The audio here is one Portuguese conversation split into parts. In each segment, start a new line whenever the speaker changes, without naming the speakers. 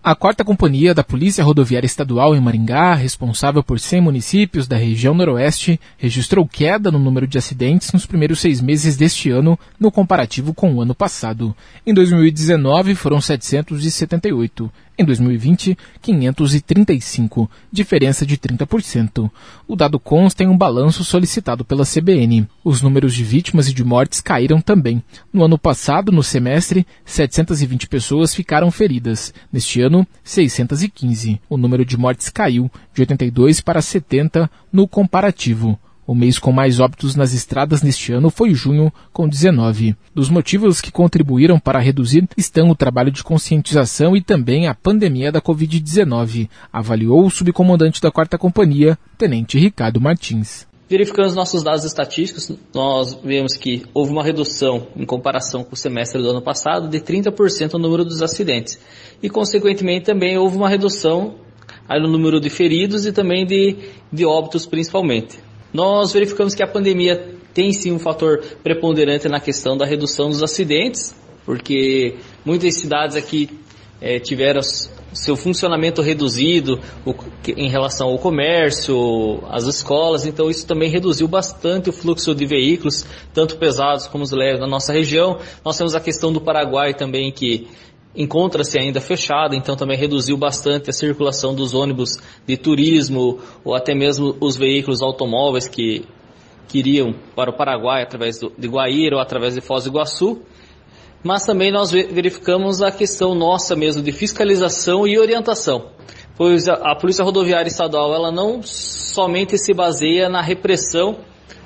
A 4ª Companhia da Polícia Rodoviária Estadual em Maringá, responsável por 100 municípios da região noroeste, registrou queda no número de acidentes nos primeiros 6 meses deste ano, no comparativo com o ano passado. Em 2019, foram 778. Em 2020, 535, diferença de 30%. O dado consta em um balanço solicitado pela CBN. Os números de vítimas e de mortes caíram também. No ano passado, no semestre, 720 pessoas ficaram feridas. Neste ano, 615. O número de mortes caiu, de 82 para 70 no comparativo. O mês com mais óbitos nas estradas neste ano foi junho, com 19. Dos motivos que contribuíram para reduzir estão o trabalho de conscientização e também a pandemia da Covid-19, avaliou o subcomandante da 4ª Companhia, Tenente Ricardo Martins.
Verificando os nossos dados estatísticos, nós vemos que houve uma redução em comparação com o semestre do ano passado de 30% no número dos acidentes. E, consequentemente, também houve uma redução no número de feridos e também de óbitos, principalmente. Nós verificamos que a pandemia tem sim um fator preponderante na questão da redução dos acidentes, porque muitas cidades aqui tiveram seu funcionamento reduzido em relação ao comércio, às escolas, então isso também reduziu bastante o fluxo de veículos, tanto pesados como os leves na nossa região. Nós temos a questão do Paraguai também, que encontra-se ainda fechado, então também reduziu bastante a circulação dos ônibus de turismo ou até mesmo os veículos automóveis que iriam para o Paraguai através de Guaíra ou através de Foz do Iguaçu. Mas também nós verificamos a questão nossa mesmo de fiscalização e orientação, pois a Polícia Rodoviária Estadual ela não somente se baseia na repressão,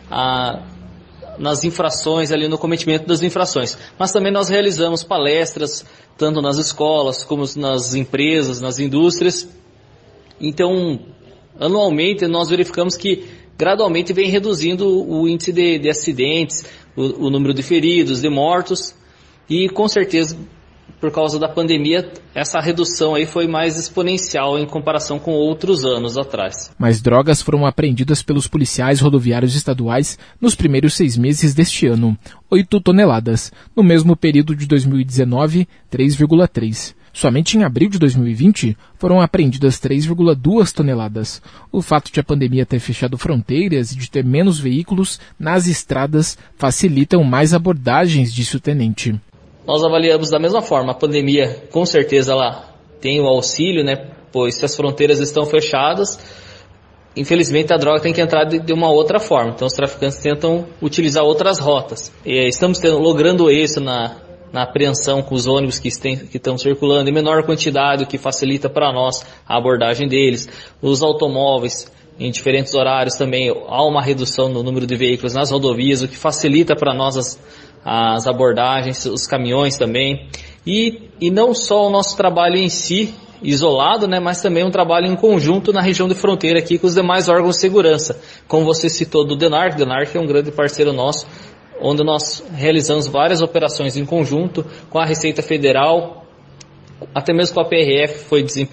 nas infrações, ali no cometimento das infrações, mas também nós realizamos palestras, tanto nas escolas como nas empresas, nas indústrias. Então, anualmente nós verificamos que gradualmente vem reduzindo o índice de acidentes, o número de feridos, de mortos, e com certeza, por causa da pandemia, essa redução aí foi mais exponencial em comparação com outros anos atrás.
Mais drogas foram apreendidas pelos policiais rodoviários estaduais nos primeiros 6 meses deste ano, 8 toneladas. No mesmo período de 2019, 3,3. Somente em abril de 2020 foram apreendidas 3,2 toneladas. O fato de a pandemia ter fechado fronteiras e de ter menos veículos nas estradas facilitam mais abordagens, disse o tenente.
Nós avaliamos da mesma forma. A pandemia, com certeza, ela tem o auxílio, pois se as fronteiras estão fechadas, infelizmente a droga tem que entrar de uma outra forma. Então os traficantes tentam utilizar outras rotas. E estamos logrando isso na apreensão com os ônibus que estão circulando em menor quantidade, o que facilita para nós a abordagem deles. Os automóveis, em diferentes horários também, há uma redução no número de veículos nas rodovias, o que facilita para nós as abordagens, os caminhões também. E não só o nosso trabalho em si, isolado, mas também um trabalho em conjunto na região de fronteira aqui com os demais órgãos de segurança. Como você citou do DENARC, o DENARC é um grande parceiro nosso, onde nós realizamos várias operações em conjunto com a Receita Federal, até mesmo com a PRF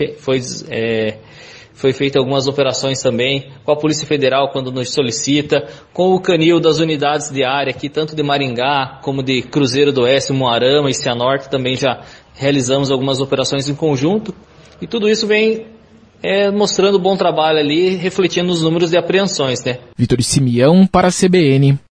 foi feita algumas operações também, com a Polícia Federal quando nos solicita, com o canil das unidades de área aqui, tanto de Maringá como de Cruzeiro do Oeste, Moarama e Cianorte, também já realizamos algumas operações em conjunto, e tudo isso vem mostrando bom trabalho ali, refletindo nos números de apreensões.
Vitor Simeão para a CBN.